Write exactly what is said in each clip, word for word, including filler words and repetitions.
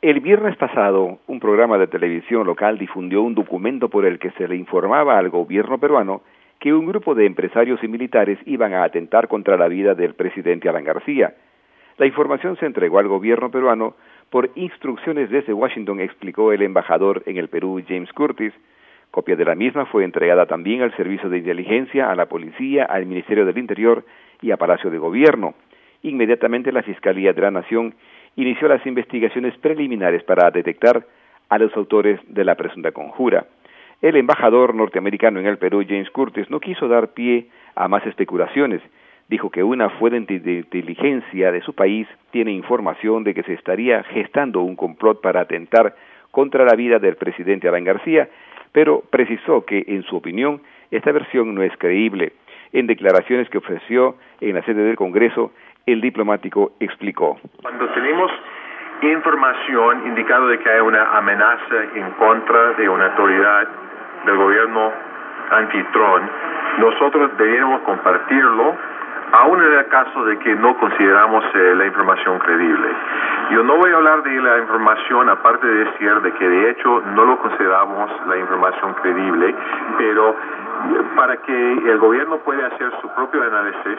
El viernes pasado, un programa de televisión local difundió un documento por el que se le informaba al gobierno peruano que un grupo de empresarios y militares iban a atentar contra la vida del presidente Alan García. La información se entregó al gobierno peruano por instrucciones desde Washington, explicó el embajador en el Perú, James Curtis. Copia de la misma fue entregada también al Servicio de Inteligencia, a la Policía, al Ministerio del Interior y a Palacio de Gobierno. Inmediatamente la Fiscalía de la Nación inició las investigaciones preliminares para detectar a los autores de la presunta conjura. El embajador norteamericano en el Perú, James Curtis, no quiso dar pie a más especulaciones. Dijo que una fuente de inteligencia de su país tiene información de que se estaría gestando un complot para atentar contra la vida del presidente Alan García, pero precisó que, en su opinión, esta versión no es creíble. En declaraciones que ofreció en la sede del Congreso, el diplomático explicó: Cuando tenemos información indicando de que hay una amenaza en contra de una autoridad del gobierno anfitrión, nosotros deberíamos compartirlo, aún en el caso de que no consideramos eh, la información creíble. Yo no voy a hablar de la información, aparte de decir de que de hecho no lo consideramos la información creíble, pero para que el gobierno pueda hacer su propio análisis,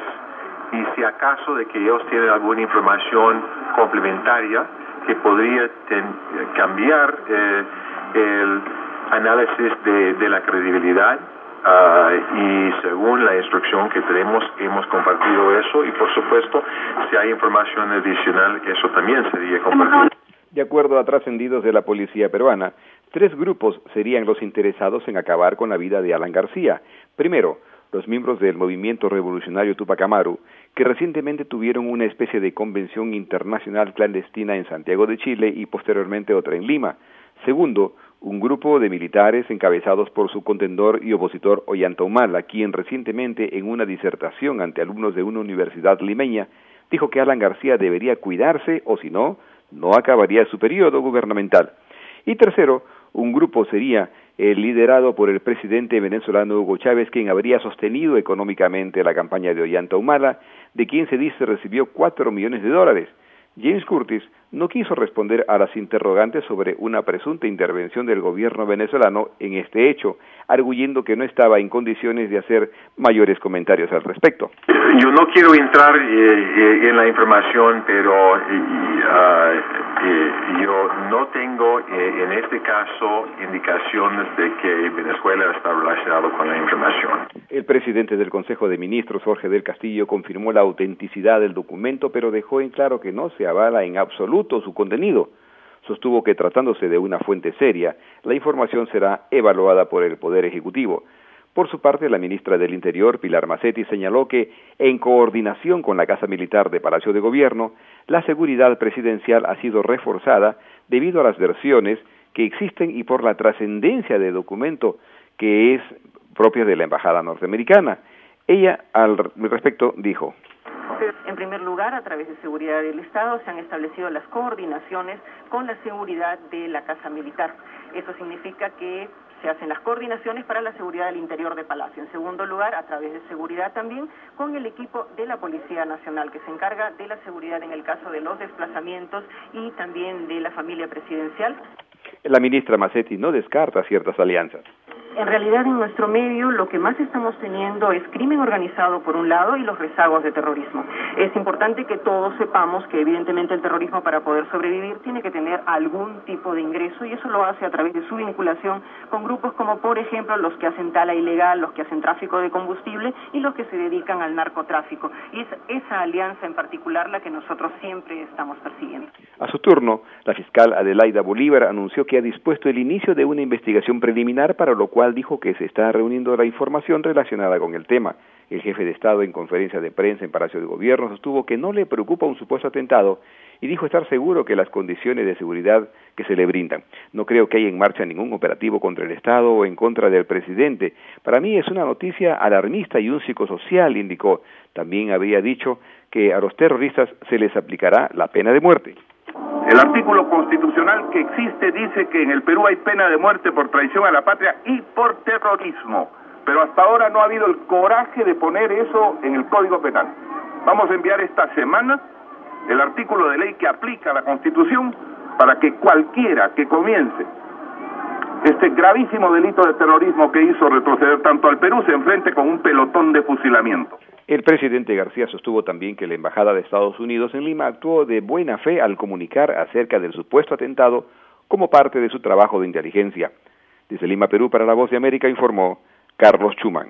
y si acaso de que ellos tienen alguna información complementaria que podría ten, cambiar eh, el análisis de, de la credibilidad, uh, y según la instrucción que tenemos, hemos compartido eso, y por supuesto, si hay información adicional, eso también sería compartido. De acuerdo a trascendidos de la policía peruana, tres grupos serían los interesados en acabar con la vida de Alan García. Primero, los miembros del movimiento revolucionario Tupac Amaru, que recientemente tuvieron una especie de convención internacional clandestina en Santiago de Chile y posteriormente otra en Lima. Segundo, un grupo de militares encabezados por su contendor y opositor Ollanta Humala, quien recientemente en una disertación ante alumnos de una universidad limeña dijo que Alan García debería cuidarse o si no, no acabaría su periodo gubernamental. Y tercero, un grupo sería el liderado por el presidente venezolano Hugo Chávez, quien habría sostenido económicamente la campaña de Ollanta Humala, de quien se dice recibió cuatro millones de dólares. James Curtis no quiso responder a las interrogantes sobre una presunta intervención del gobierno venezolano en este hecho, arguyendo que no estaba en condiciones de hacer mayores comentarios al respecto. Yo no quiero entrar eh, en la información, pero eh, uh, eh, yo no tengo eh, en este caso indicaciones de que Venezuela está relacionado con la información. El presidente del Consejo de Ministros, Jorge del Castillo, confirmó la autenticidad del documento, pero dejó en claro que no se avala en absoluto su contenido. Sostuvo que, tratándose de una fuente seria, la información será evaluada por el Poder Ejecutivo. Por su parte, la ministra del Interior, Pilar Macetti, señaló que, en coordinación con la Casa Militar de Palacio de Gobierno, la seguridad presidencial ha sido reforzada debido a las versiones que existen y por la trascendencia del documento que es propia de la Embajada norteamericana. Ella, al respecto, dijo: En primer lugar, a través de Seguridad del Estado se han establecido las coordinaciones con la seguridad de la Casa Militar. Eso significa que se hacen las coordinaciones para la seguridad del interior de Palacio. En segundo lugar, a través de seguridad también con el equipo de la Policía Nacional, que se encarga de la seguridad en el caso de los desplazamientos y también de la familia presidencial. La ministra Macetti no descarta ciertas alianzas. En realidad, en nuestro medio, lo que más estamos teniendo es crimen organizado, por un lado, y los rezagos de terrorismo. Es importante que todos sepamos que, evidentemente, el terrorismo, para poder sobrevivir, tiene que tener algún tipo de ingreso, y eso lo hace a través de su vinculación con grupos como, por ejemplo, los que hacen tala ilegal, los que hacen tráfico de combustible y los que se dedican al narcotráfico. Y es esa alianza en particular la que nosotros siempre estamos persiguiendo. A su turno, la fiscal Adelaida Bolívar anunció que ha dispuesto el inicio de una investigación preliminar, para lo cual dijo que se está reuniendo la información relacionada con el tema. El jefe de Estado, en conferencia de prensa en Palacio de Gobierno, sostuvo que no le preocupa un supuesto atentado y dijo estar seguro que las condiciones de seguridad que se le brindan. No creo que haya en marcha ningún operativo contra el Estado o en contra del presidente. Para mí es una noticia alarmista y un psicosocial, indicó. También había dicho que a los terroristas se les aplicará la pena de muerte. El artículo constitucional que existe dice que en el Perú hay pena de muerte por traición a la patria y por terrorismo, pero hasta ahora no ha habido el coraje de poner eso en el Código Penal. Vamos a enviar esta semana el artículo de ley que aplica la Constitución para que cualquiera que comience este gravísimo delito de terrorismo que hizo retroceder tanto al Perú se enfrente con un pelotón de fusilamiento. El presidente García sostuvo también que la Embajada de Estados Unidos en Lima actuó de buena fe al comunicar acerca del supuesto atentado como parte de su trabajo de inteligencia. Desde Lima, Perú, para La Voz de América, informó Carlos Schumann.